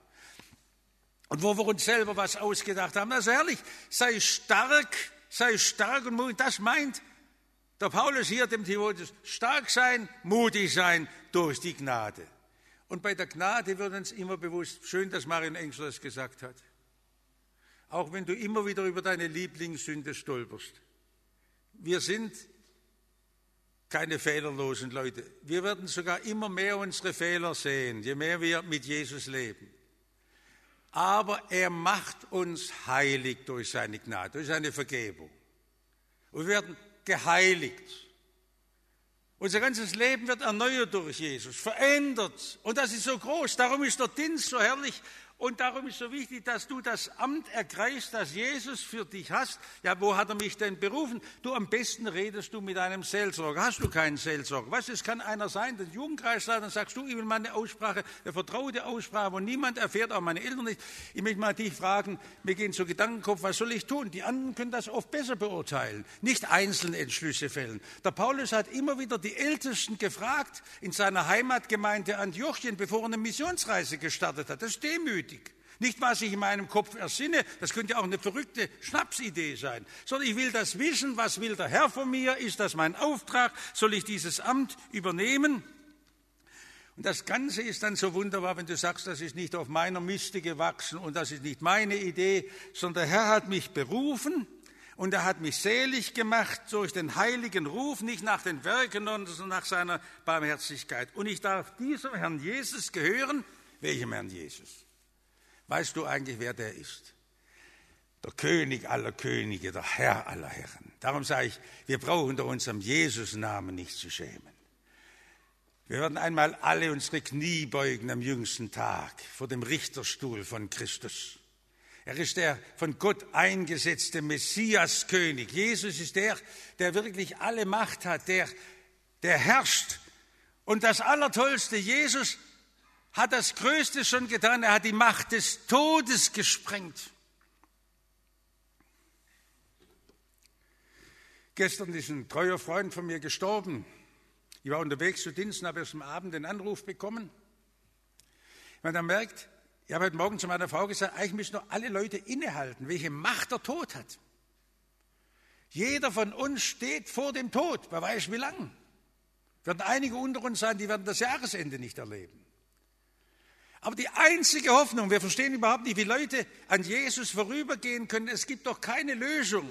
Und wo wir uns selber was ausgedacht haben. Also herrlich, sei stark, sei stark und mutig. Das meint der Paulus hier dem Timotheus, stark sein, mutig sein durch die Gnade. Und bei der Gnade wird uns immer bewusst, schön, dass Marion Engstler das gesagt hat, auch wenn du immer wieder über deine Lieblingssünde stolperst. Wir sind keine fehlerlosen Leute. Wir werden sogar immer mehr unsere Fehler sehen, je mehr wir mit Jesus leben. Aber er macht uns heilig durch seine Gnade, durch seine Vergebung. Und wir werden geheiligt. Unser ganzes Leben wird erneuert durch Jesus, verändert. Und das ist so groß. Darum ist der Dienst so herrlich. Und darum ist so wichtig, dass du das Amt ergreifst, das Jesus für dich hast. Ja, wo hat er mich denn berufen? Du, am besten redest du mit einem Seelsorger. Hast du keinen Seelsorger? Weißt du, es kann einer sein, der Jugendkreisleiter, dann sagst du, ich will meine Aussprache, eine vertraute Aussprache, wo niemand erfährt, auch meine Eltern nicht. Ich möchte mal dich fragen, mir gehen so Gedankenkopf, was soll ich tun? Die anderen können das oft besser beurteilen, nicht einzelne Entschlüsse fällen. Der Paulus hat immer wieder die Ältesten gefragt in seiner Heimatgemeinde Antiochien, bevor er eine Missionsreise gestartet hat. Das ist demütig. Nicht, was ich in meinem Kopf ersinne, das könnte auch eine verrückte Schnapsidee sein, sondern ich will das wissen, was will der Herr von mir, ist das mein Auftrag, soll ich dieses Amt übernehmen? Und das Ganze ist dann so wunderbar, wenn du sagst, das ist nicht auf meiner Miste gewachsen und das ist nicht meine Idee, sondern der Herr hat mich berufen und er hat mich selig gemacht durch den heiligen Ruf, nicht nach den Werken, sondern nach seiner Barmherzigkeit. Und ich darf diesem Herrn Jesus gehören. Welchem Herrn Jesus? Weißt du eigentlich, wer der ist? Der König aller Könige, der Herr aller Herren. Darum sage ich, wir brauchen doch unserem Jesus-Namen nicht zu schämen. Wir werden einmal alle unsere Knie beugen am jüngsten Tag vor dem Richterstuhl von Christus. Er ist der von Gott eingesetzte Messias-König. Jesus ist der, der wirklich alle Macht hat, der, der herrscht. Und das Allertollste, Jesus hat das Größte schon getan, er hat die Macht des Todes gesprengt. Gestern ist ein treuer Freund von mir gestorben. Ich war unterwegs zu Diensten, habe erst am Abend den Anruf bekommen. Man dann merkt, ich habe heute Morgen zu meiner Frau gesagt, eigentlich müssen doch alle Leute innehalten, welche Macht der Tod hat. Jeder von uns steht vor dem Tod, wer weiß wie lang. Werden einige unter uns sein, die werden das Jahresende nicht erleben. Aber die einzige Hoffnung, wir verstehen überhaupt nicht, wie Leute an Jesus vorübergehen können, es gibt doch keine Lösung.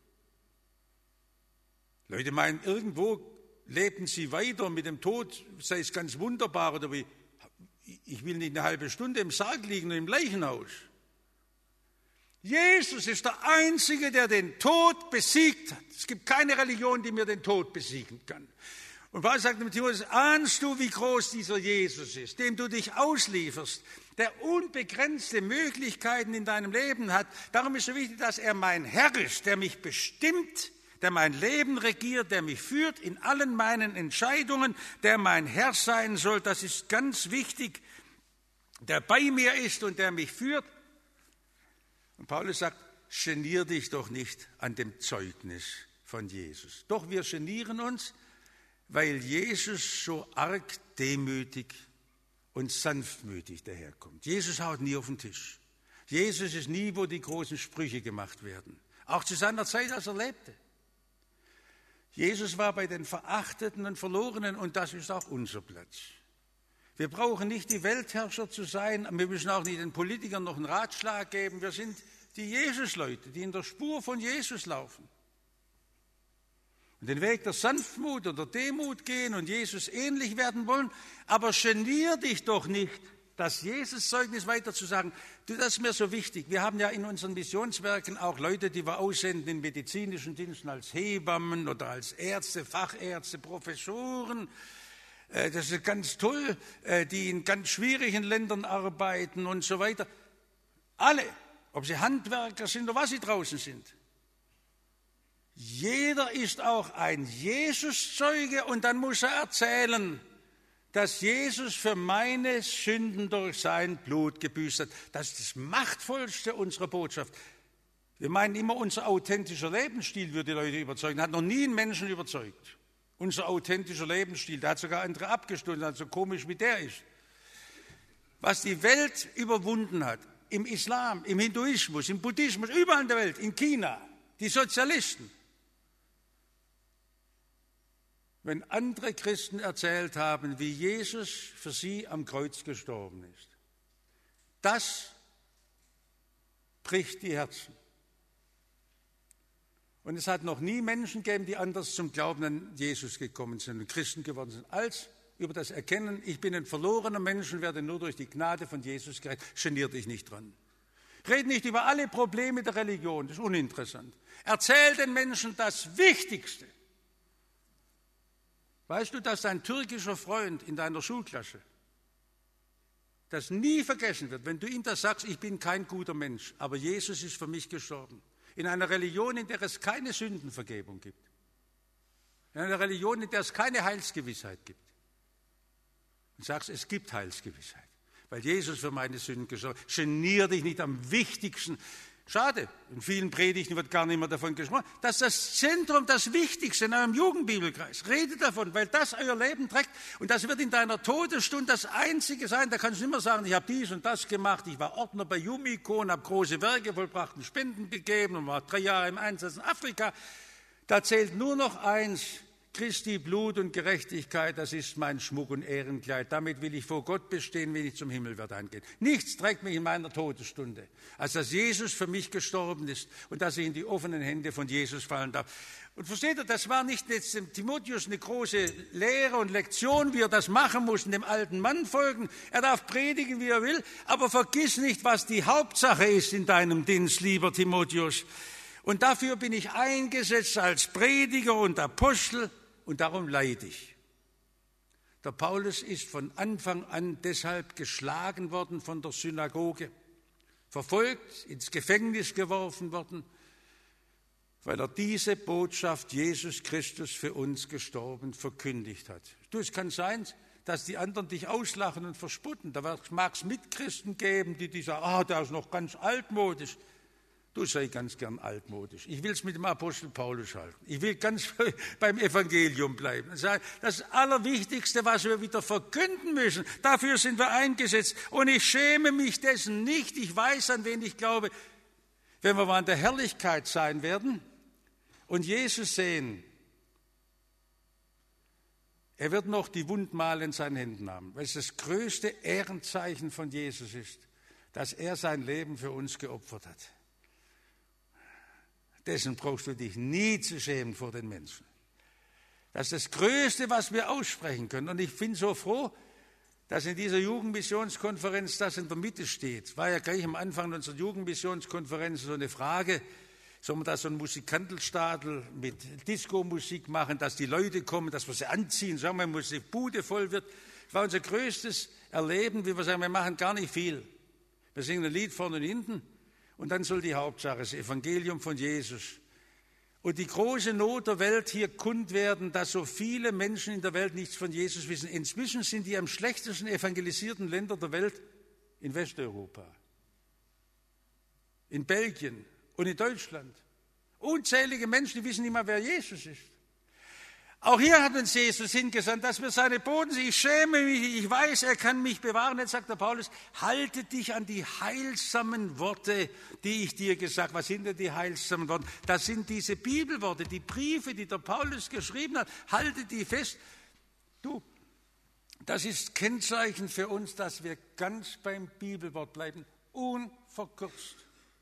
Leute meinen, irgendwo lebten sie weiter mit dem Tod, sei es ganz wunderbar, oder wie, ich will nicht eine halbe Stunde im Sarg liegen und im Leichenhaus. Jesus ist der Einzige, der den Tod besiegt hat. Es gibt keine Religion, die mir den Tod besiegen kann. Und Paulus sagt dem Timotheus, ahnst du, wie groß dieser Jesus ist, dem du dich auslieferst, der unbegrenzte Möglichkeiten in deinem Leben hat. Darum ist es so wichtig, dass er mein Herr ist, der mich bestimmt, der mein Leben regiert, der mich führt in allen meinen Entscheidungen, der mein Herr sein soll. Das ist ganz wichtig, der bei mir ist und der mich führt. Und Paulus sagt, genier dich doch nicht an dem Zeugnis von Jesus. Doch wir genieren uns, weil Jesus so arg demütig und sanftmütig daherkommt. Jesus haut nie auf den Tisch. Jesus ist nie, wo die großen Sprüche gemacht werden. Auch zu seiner Zeit, als er lebte. Jesus war bei den Verachteten und Verlorenen und das ist auch unser Platz. Wir brauchen nicht die Weltherrscher zu sein, wir müssen auch nicht den Politikern noch einen Ratschlag geben. Wir sind die Jesus-Leute, die in der Spur von Jesus laufen. Und den Weg der Sanftmut und der Demut gehen und Jesus ähnlich werden wollen. Aber genier dich doch nicht, das Jesus-Zeugnis weiter zu sagen. Das ist mir so wichtig. Wir haben ja in unseren Missionswerken auch Leute, die wir aussenden in medizinischen Diensten als Hebammen oder als Ärzte, Fachärzte, Professoren. Das ist ganz toll, die in ganz schwierigen Ländern arbeiten und so weiter. Alle, ob sie Handwerker sind oder was sie draußen sind. Jeder ist auch ein Jesus-Zeuge und dann muss er erzählen, dass Jesus für meine Sünden durch sein Blut gebüßt hat. Das ist das Machtvollste unserer Botschaft. Wir meinen immer, unser authentischer Lebensstil würde die Leute überzeugen. Hat noch nie einen Menschen überzeugt. Unser authentischer Lebensstil, der hat sogar andere abgestoßen, so komisch wie der ist. Was die Welt überwunden hat, im Islam, im Hinduismus, im Buddhismus, überall in der Welt, in China, die Sozialisten. Wenn andere Christen erzählt haben, wie Jesus für sie am Kreuz gestorben ist. Das bricht die Herzen. Und es hat noch nie Menschen gegeben, die anders zum Glauben an Jesus gekommen sind und Christen geworden sind, als über das Erkennen, ich bin ein verlorener Mensch und werde nur durch die Gnade von Jesus gerettet. Genier dich nicht dran. Red nicht über alle Probleme der Religion, das ist uninteressant. Erzähl den Menschen das Wichtigste. Weißt du, dass dein türkischer Freund in deiner Schulklasse das nie vergessen wird, wenn du ihm das sagst, ich bin kein guter Mensch, aber Jesus ist für mich gestorben. In einer Religion, in der es keine Sündenvergebung gibt. In einer Religion, in der es keine Heilsgewissheit gibt. Und sagst, es gibt Heilsgewissheit, weil Jesus für meine Sünden gestorben ist. Genier dich nicht am Wichtigsten. Schade, in vielen Predigten wird gar nicht mehr davon gesprochen. Das ist das Zentrum, das Wichtigste in eurem Jugendbibelkreis. Redet davon, weil das euer Leben trägt. Und das wird in deiner Todesstunde das Einzige sein. Da kannst du nicht mehr sagen, ich habe dies und das gemacht. Ich war Ordner bei Yumiko und habe große Werke vollbracht und Spenden gegeben und war drei Jahre im Einsatz in Afrika. Da zählt nur noch eins. Christi Blut und Gerechtigkeit, das ist mein Schmuck und Ehrenkleid. Damit will ich vor Gott bestehen, wenn ich zum Himmel werde eingehen. Nichts trägt mich in meiner Todesstunde, als dass Jesus für mich gestorben ist und dass ich in die offenen Hände von Jesus fallen darf. Und versteht ihr, das war nicht jetzt dem Timotheus eine große Lehre und Lektion, wie er das machen muss, dem alten Mann folgen. Er darf predigen, wie er will, aber vergiss nicht, was die Hauptsache ist in deinem Dienst, lieber Timotheus. Und dafür bin ich eingesetzt als Prediger und Apostel. Und darum leide ich. Der Paulus ist von Anfang an deshalb geschlagen worden von der Synagoge, verfolgt, ins Gefängnis geworfen worden, weil er diese Botschaft, Jesus Christus für uns gestorben, verkündigt hat. Du, es kann sein, dass die anderen dich auslachen und verspotten. Da mag es Mitchristen geben, die, die sagen, ah, der ist noch ganz altmodisch. Du sei ganz gern altmodisch. Ich will es mit dem Apostel Paulus halten. Ich will ganz beim Evangelium bleiben. Das Allerwichtigste, was wir wieder verkünden müssen, dafür sind wir eingesetzt. Und ich schäme mich dessen nicht. Ich weiß, an wen ich glaube. Wenn wir mal in der Herrlichkeit sein werden und Jesus sehen, er wird noch die Wundmale in seinen Händen haben, weil es das größte Ehrenzeichen von Jesus ist, dass er sein Leben für uns geopfert hat. Dessen brauchst du dich nie zu schämen vor den Menschen. Das ist das Größte, was wir aussprechen können. Und ich bin so froh, dass in dieser Jugendmissionskonferenz das in der Mitte steht. War ja gleich am Anfang unserer Jugendmissionskonferenz so eine Frage, Sollen wir da so einen Musikantelstadel mit Disco-Musik machen, dass die Leute kommen, dass wir sie anziehen, sagen wir, dass die Bude voll wird? Das war unser größtes Erleben, wie wir sagen, wir machen gar nicht viel. Wir singen ein Lied vorne und hinten und dann soll die Hauptsache das Evangelium von Jesus und die große Not der Welt hier kund werden, dass so viele Menschen in der Welt nichts von Jesus wissen. Inzwischen sind die am schlechtesten evangelisierten Länder der Welt in Westeuropa, in Belgien und in Deutschland. Unzählige Menschen, die wissen nicht mal, wer Jesus ist. Auch hier hat uns Jesus hingesandt, dass wir seine Boten sind. Ich schäme mich, ich weiß, er kann mich bewahren. Jetzt sagt der Paulus, halte dich an die heilsamen Worte, die ich dir gesagt habe. Was sind denn die heilsamen Worte? Das sind diese Bibelworte, die Briefe, die der Paulus geschrieben hat. Halte die fest. Du, das ist Kennzeichen für uns, dass wir ganz beim Bibelwort bleiben, unverkürzt.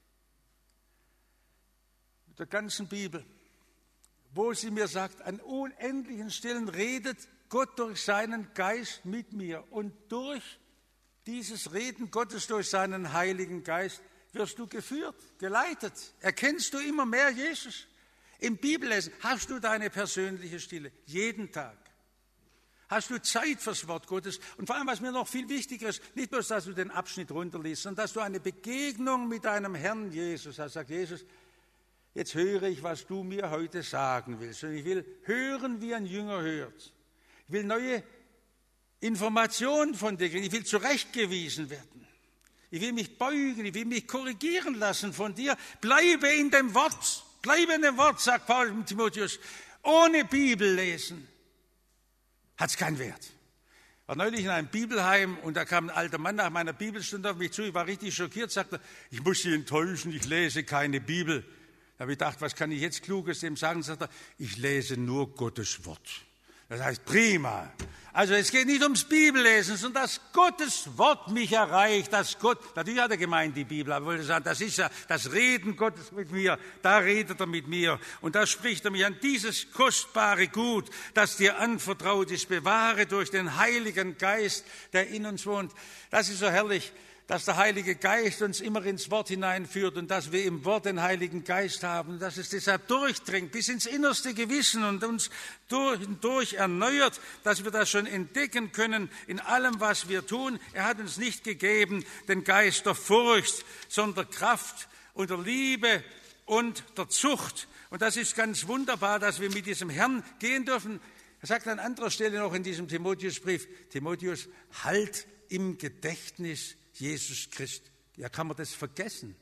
Mit der ganzen Bibel. Wo sie mir sagt, an unendlichen Stellen redet Gott durch seinen Geist mit mir. Und durch dieses Reden Gottes durch seinen Heiligen Geist wirst du geführt, geleitet. Erkennst du immer mehr Jesus. Im Bibellesen hast du deine persönliche Stille, jeden Tag. Hast du Zeit fürs Wort Gottes. Und vor allem, was mir noch viel wichtiger ist, nicht bloß, dass du den Abschnitt runterliest, sondern dass du eine Begegnung mit deinem Herrn Jesus hast. Sagt Jesus, jetzt höre ich, was du mir heute sagen willst. Und ich will hören, wie ein Jünger hört. Ich will neue Informationen von dir kriegen. Ich will zurechtgewiesen werden. Ich will mich beugen. Ich will mich korrigieren lassen von dir. Bleibe in dem Wort. Bleibe in dem Wort, sagt Paulus und Timotheus. Ohne Bibel lesen hat es keinen Wert. Ich war neulich in einem Bibelheim und da kam ein alter Mann nach meiner Bibelstunde auf mich zu. Ich war richtig schockiert, sagte, ich muss Sie enttäuschen, ich lese keine Bibel. Da habe ich gedacht, was kann ich jetzt Kluges dem sagen? Sagt er, ich lese nur Gottes Wort. Das heißt, prima. Also es geht nicht ums Bibellesen, sondern dass Gottes Wort mich erreicht, dass Gott, natürlich hat er gemeint, die Bibel, aber wollte sagen, das ist ja das Reden Gottes mit mir, da redet er mit mir und da spricht er mich an dieses kostbare Gut, das dir anvertraut ist, bewahre durch den Heiligen Geist, der in uns wohnt. Das ist so herrlich, dass der Heilige Geist uns immer ins Wort hineinführt und dass wir im Wort den Heiligen Geist haben, dass es deshalb durchdringt bis ins innerste Gewissen und uns durch und durch erneuert, dass wir das schon entdecken können in allem, was wir tun. Er hat uns nicht gegeben den Geist der Furcht, sondern der Kraft und der Liebe und der Zucht. Und das ist ganz wunderbar, dass wir mit diesem Herrn gehen dürfen. Er sagt an anderer Stelle noch in diesem Timotheusbrief, Timotheus, halt im Gedächtnis Jesus Christus. Ja, kann man das vergessen?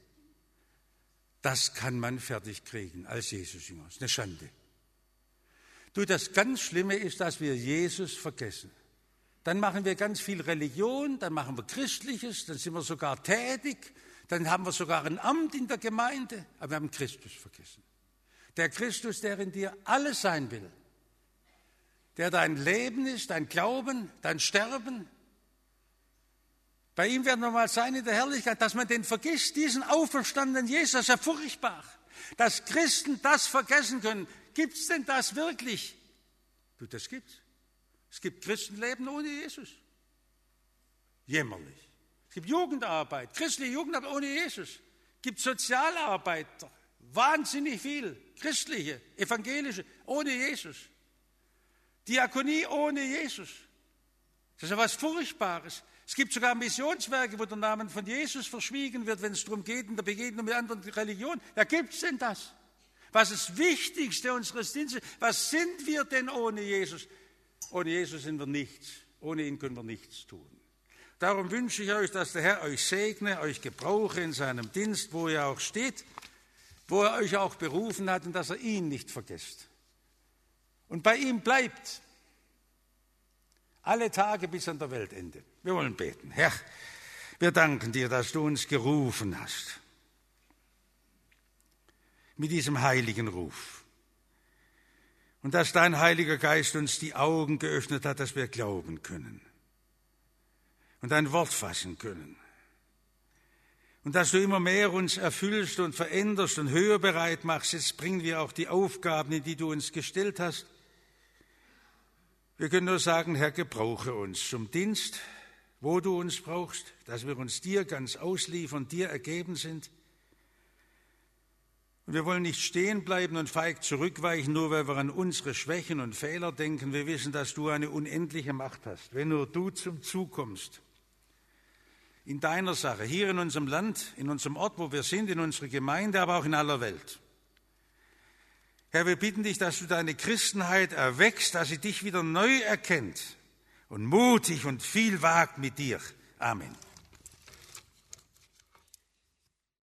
Das kann man fertig kriegen als Jesus-Jünger. Das ist eine Schande. Du, das ganz Schlimme ist, dass wir Jesus vergessen. Dann machen wir ganz viel Religion, dann machen wir Christliches, dann sind wir sogar tätig, dann haben wir sogar ein Amt in der Gemeinde, aber wir haben Christus vergessen. Der Christus, der in dir alles sein will, der dein Leben ist, dein Glauben, dein Sterben. Bei ihm werden wir mal sein in der Herrlichkeit, dass man den vergisst, diesen auferstandenen Jesus, das ist ja furchtbar. Dass Christen das vergessen können. Gibt es denn das wirklich? Du, das gibt's. Es gibt Christenleben ohne Jesus. Jämmerlich. Es gibt Jugendarbeit, christliche Jugendarbeit ohne Jesus. Es gibt Sozialarbeiter, wahnsinnig viel, christliche, evangelische, ohne Jesus. Diakonie ohne Jesus. Das ist ja was Furchtbares. Es gibt sogar Missionswerke, wo der Name von Jesus verschwiegen wird, wenn es darum geht, in der Begegnung mit anderen Religionen. Ja, gibt es denn das? Was ist das Wichtigste unseres Dienstes? Was sind wir denn ohne Jesus? Ohne Jesus sind wir nichts. Ohne ihn können wir nichts tun. Darum wünsche ich euch, dass der Herr euch segne, euch gebrauche in seinem Dienst, wo ihr auch steht, wo er euch auch berufen hat und dass er ihn nicht vergesst. Und bei ihm bleibt. Alle Tage bis an der Weltende. Wir wollen beten. Herr, wir danken dir, dass du uns gerufen hast. Mit diesem heiligen Ruf. Und dass dein Heiliger Geist uns die Augen geöffnet hat, dass wir glauben können. Und ein Wort fassen können. Und dass du immer mehr uns erfüllst und veränderst und höher bereit machst. Jetzt bringen wir auch die Aufgaben, in die du uns gestellt hast. Wir können nur sagen, Herr, gebrauche uns zum Dienst, wo du uns brauchst, dass wir uns dir ganz ausliefern, dir ergeben sind. Und wir wollen nicht stehen bleiben und feig zurückweichen, nur weil wir an unsere Schwächen und Fehler denken. Wir wissen, dass du eine unendliche Macht hast. Wenn nur du zum Zug kommst, in deiner Sache, hier in unserem Land, in unserem Ort, wo wir sind, in unserer Gemeinde, aber auch in aller Welt. Herr, wir bitten dich, dass du deine Christenheit erweckst, dass sie dich wieder neu erkennt und mutig und viel wagt mit dir. Amen.